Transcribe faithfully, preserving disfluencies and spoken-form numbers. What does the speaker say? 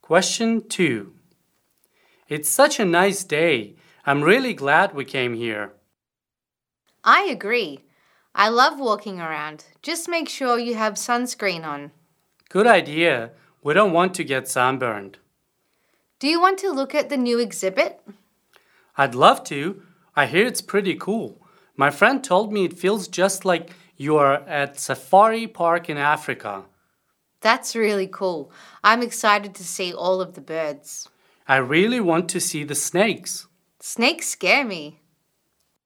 Question two. It's such a nice day. I'm really glad we came here. I agree. I love walking around. Just make sure you have sunscreen on. Good idea. We don't want to get sunburned. Do you want to look at the new exhibit? I'd love to. I hear it's pretty cool. My friend told me it feels just like you are at Safari Park in Africa. That's really cool. I'm excited to see all of the birds. I really want to see the snakes. Snakes scare me.